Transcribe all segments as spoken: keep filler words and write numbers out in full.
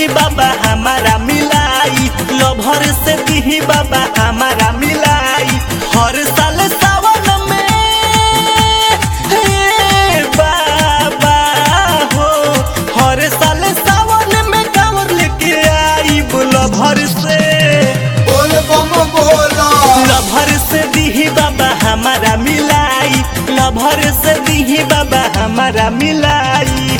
दीही बाबा हमारा मिलाई, लभर से दीही बाबा हमारा मिलाई। हर साल सावन में हे बाबा हो, हर साल सावन में कांवर लेके आई लभर से बोल बम बोला। लभर से दीही बाबा हमारा मिलाई, लभर से दीही बाबा हमारा मिलाई।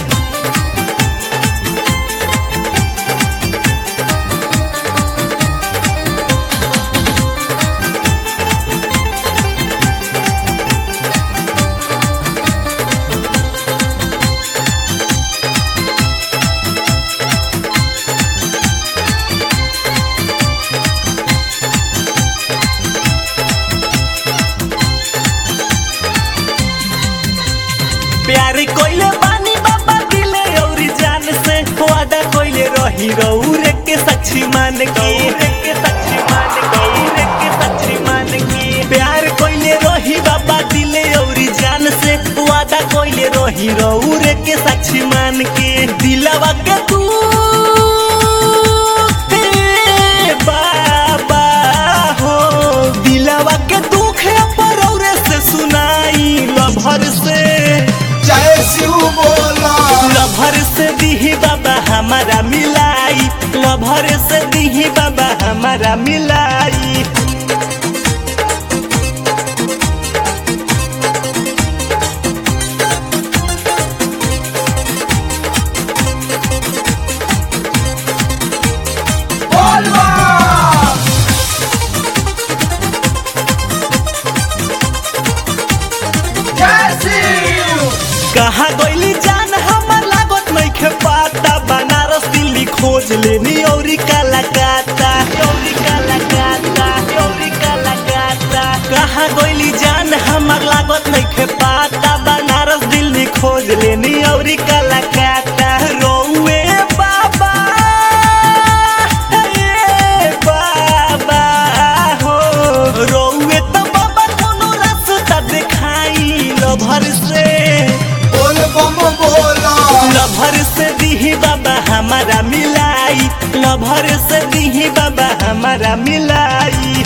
प्यार कोइले बानी बाबा दिले औरी जान से, वादा कोइले रही रौरे के साक्षी मान के, के साक्षी मान के, के साक्षी मान के। प्यार कोइले रही बाबा दिले औरी जान से, वादा कोइले रही रौरे के साक्षी मान के। दिलवा के तू हे बाबा हो, दिलवा के दुख पर औरे से सुनाई लभर से जय शिव बोला। लभर से दीही बाबा हमारा मिलाई, लभर से दीही बाबा हमारा मिलाई। बोल बम। जय शिव। कहाँ गइली जान हमर लागत नइखे पाता, बनारस दिल्ली खोज लेनी औरी कलकत्ता, औरी कलकत्ता, औरी कलकत्ता। कहाँ गइली जान हमर लागत नइखे पाता, बनारस दिल्ली खोज लेनी औरी कलकत्ता। रौए बाबा हे बाबा हो, रौए त बाबा कोनो रास्ता देखाई लभर से बोल बम बोला। लभर से दीही बाबा हमारा मिलाई, लभर से दीही बाबा हमारा मिलाई।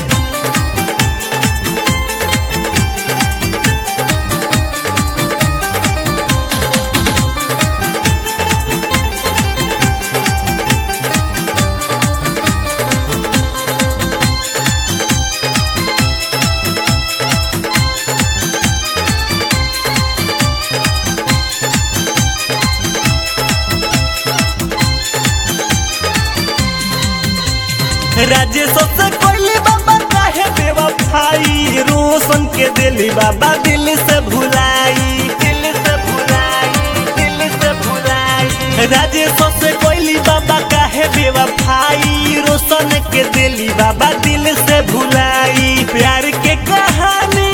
राजेश से कोइली बाबा काहे बेवफाई, रोशन के दिली बाबा दिल से भुलाई, दिल से भुलाई, दिल से भुलाई। राजेश से कोइली बाबा काहे बेवफाई, रोशन के दिली बाबा दिल से भुलाई। प्यार के कहानी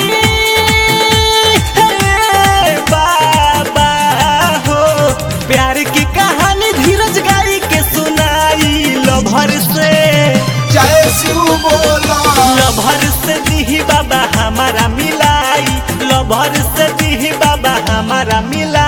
हे बाबा हो, प्यार की कहानी धीरज गाई के सुनाई लभर से जय शिव बोला। लभर से दीही बाबा हमारा मिलाई, लभर से दीही बाबा हमारा मिलाई।